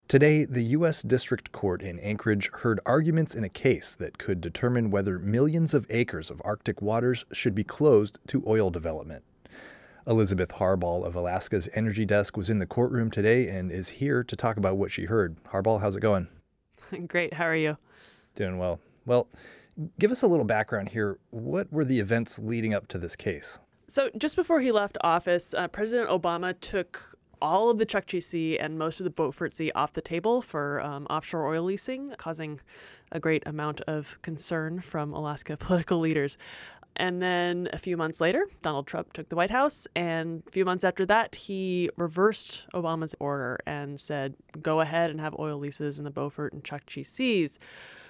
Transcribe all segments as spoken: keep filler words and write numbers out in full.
Today, the U S District Court in Anchorage heard arguments in a case that could determine whether millions of acres of Arctic waters should be closed to oil development. Elizabeth Harbaugh of Alaska's Energy Desk was in the courtroom today and is here to talk about what she heard. Harbaugh, how's it going? Great. How are you? Doing well. Well, give us a little background here. What were the events leading up to this case? So just before he left office, uh, President Obama took all of the Chukchi Sea and most of the Beaufort Sea off the table for um, offshore oil leasing, causing a great amount of concern from Alaska political leaders. And then a few months later, Donald Trump took the White House. And a few months after that, he reversed Obama's order and said, go ahead and have oil leases in the Beaufort and Chukchi Seas.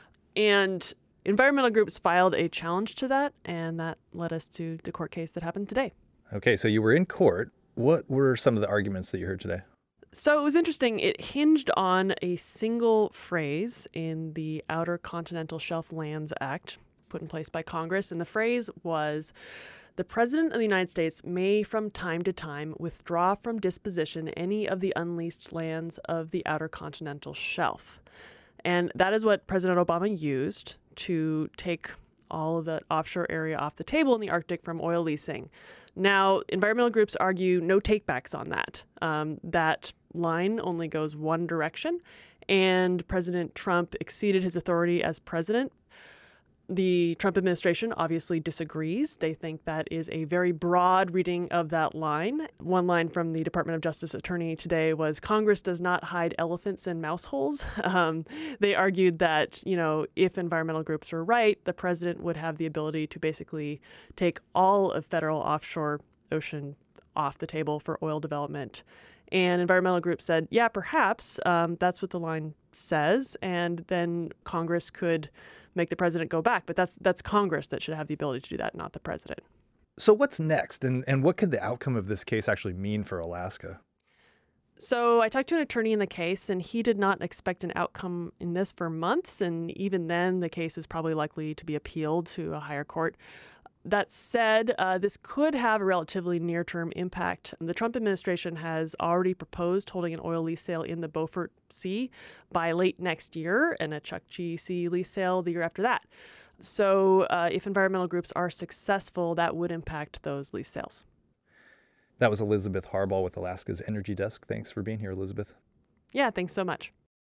And environmental groups filed a challenge to that. And that led us to the court case that happened today. Okay, so you were in court. What were some of the arguments that you heard today? So it was interesting. It hinged on a single phrase in the Outer Continental Shelf Lands Act put in place by Congress. And the phrase was, the President of the United States may from time to time withdraw from disposition any of the unleased lands of the Outer Continental Shelf. And that is what President Obama used to take all of that offshore area off the table in the Arctic from oil leasing. Now, environmental groups argue no takebacks on that. Um, that line only goes one direction, and President Trump exceeded his authority as president. The Trump administration obviously disagrees. They think that is a very broad reading of that line. One line from the Department of Justice attorney today was, Congress does not hide elephants in mouse holes. Um, they argued that, you know, if environmental groups are right, the president would have the ability to basically take all of federal offshore ocean off the table for oil development. And environmental groups said, yeah, perhaps um, that's what the line says. And then Congress could make the president go back. But that's that's Congress that should have the ability to do that, not the president. So what's next? And, and what could the outcome of this case actually mean for Alaska? So I talked to an attorney in the case, and he did not expect an outcome in this for months. And even then, the case is probably likely to be appealed to a higher court. That said, uh, this could have a relatively near-term impact. The Trump administration has already proposed holding an oil lease sale in the Beaufort Sea by late next year and a Chukchi Sea lease sale the year after that. So uh, if environmental groups are successful, that would impact those lease sales. That was Elizabeth Harbaugh with Alaska's Energy Desk. Thanks for being here, Elizabeth. Yeah, thanks so much.